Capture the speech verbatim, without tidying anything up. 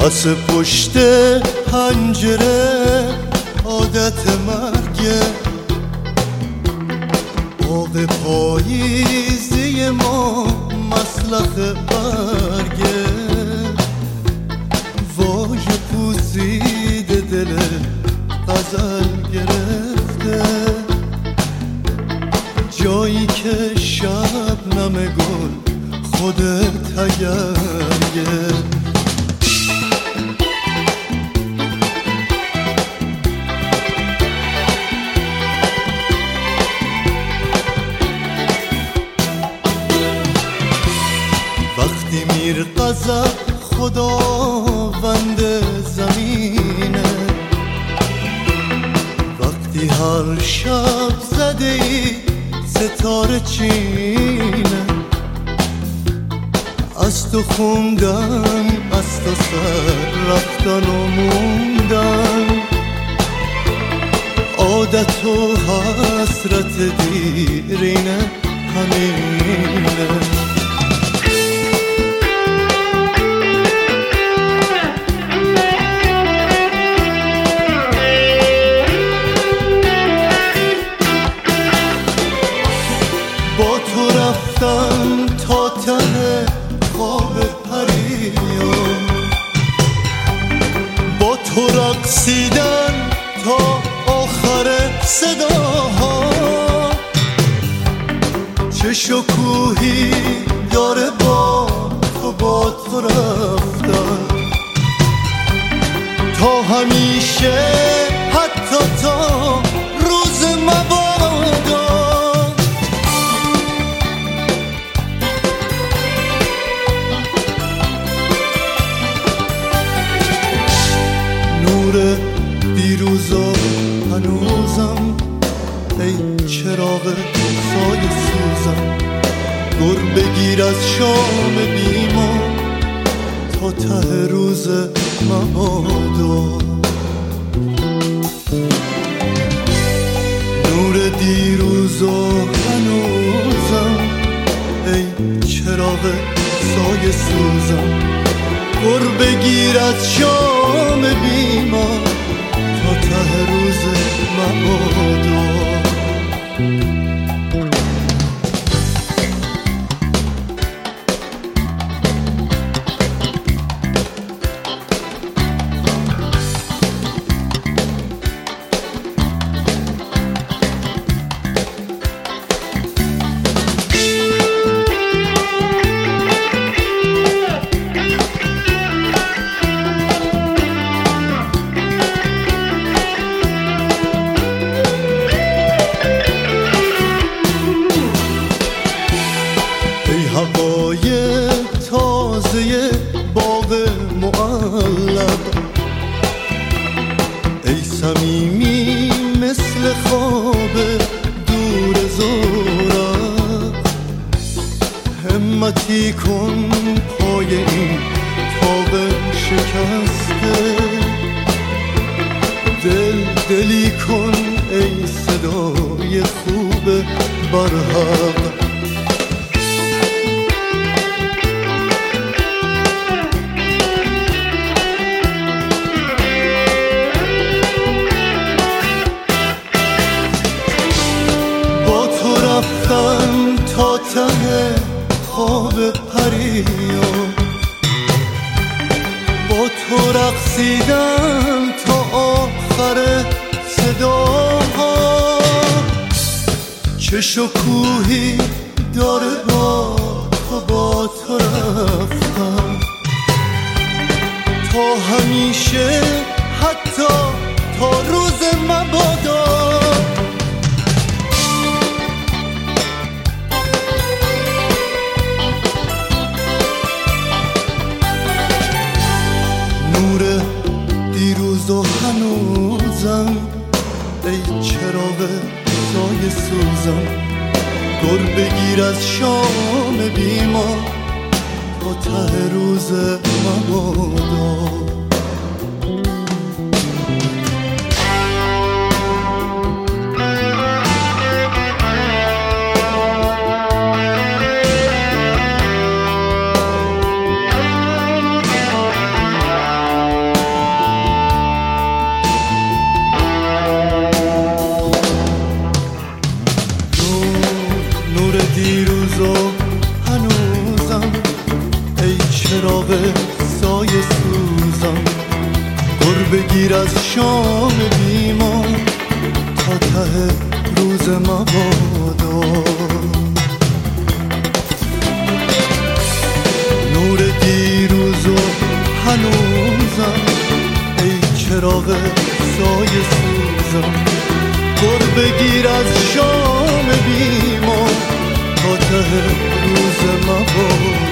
از پشت پنجره عادت مرگه، باغ پاییزی ما مسلخ برگه. وای پوسیده دل غزل گرفته، جایی که شبنم گل خودت تگرگه. وقتی میر غضب خداوند زمینه، وقتی هر شب زده ای ستاره چینه، از تو خوندن از تو سر رفتن و موندن، عادت و حسرت دیرینه همینه. با تو رفتم تا ته خواب پریان، با تو رقصیدن تا آخر صداها. چه شکوهی داره با تو با تو رفتن، تا همیشه حتی تا روز مبادا. نور دیروز و هنوزم ای چراغ سایه سوزم، گر بگیر از شام بیما تا ته روز مبادا. نور دیروز و هنوزم ای چراغ سایه سوزم، گر بگیر از شام بیما تا ته روز مبادا. هوای تازه باغ معلق، ای صمیمی مثل خواب دور زورق. همتی کن پای این طاق شکسته، دل دلی کن ای صدای خوب برحق. رفتم تا ته خواب پریان، با تو رقصیدم تا آخر صداها. چه شکوهی داره با تو با تو رفتم، تا همیشه حتی تا روز مبادا. نور دیروز و هنوزم ای چراغ سایه سوزم، گر بگیر از شام بیما تا ته روز مبادا. بگیر از شام بیمان تا ته روز مبادا. نور دیروز و هنوزم ای چراغ سایه سوزم، گر بگیر از شام بیمان تا ته روز مبادا.